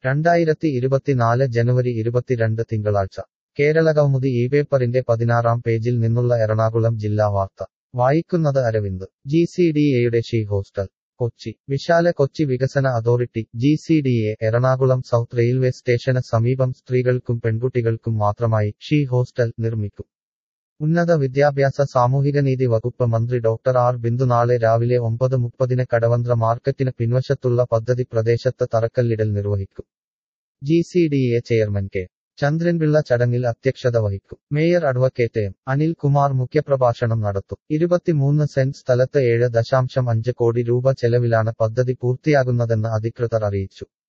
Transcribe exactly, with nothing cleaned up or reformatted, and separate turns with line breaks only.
രണ്ടായിരത്തി ഇരുപത്തിനാല് ജനുവരി ഇരുപത്തിരണ്ട് തിങ്കളാഴ്ച കേരളകൗമുദി ഈ പേപ്പറിന്റെ പതിനാറാം പേജിൽ നിന്നുള്ള എറണാകുളം ജില്ലാ വാർത്ത വായിക്കുന്നത് അരവിന്ദ് ജി സി ഡി എയുടെ ഷീ ഹോസ്റ്റൽ കൊച്ചി വിശാല കൊച്ചി വികസന authority G C D A Ernakulam south railway സ്റ്റേഷന് സമീപം സ്ത്രീകൾക്കും പെൺകുട്ടികൾക്കും മാത്രമായി ഷീ ഹോസ്റ്റൽ നിർമ്മിക്കും. ഉന്നത വിദ്യാഭ്യാസ സാമൂഹികനീതി വകുപ്പ് മന്ത്രി ഡോക്ടർ ആർ ബിന്ദു നാളെ രാവിലെ ഒമ്പത് മുപ്പതിന് കടവന്ത്ര മാർക്കറ്റിന് പിൻവശത്തുള്ള പദ്ധതി പ്രദേശത്ത് തറക്കല്ലിടൽ നിർവഹിക്കും. G C D A chairman K Chandran Pillai ചടങ്ങിൽ അധ്യക്ഷത വഹിക്കും. Mayor advocate M Anil Kumar മുഖ്യപ്രഭാഷണം നടത്തും. ഇരുപത്തിമൂന്ന് സെന്റ് സ്ഥലത്ത് ഏഴ് ദശാംശം അഞ്ച് കോടി രൂപ ചെലവിലാണ് പദ്ധതി പൂർത്തിയാകുന്നതെന്ന് അധികൃതർ അറിയിച്ചു.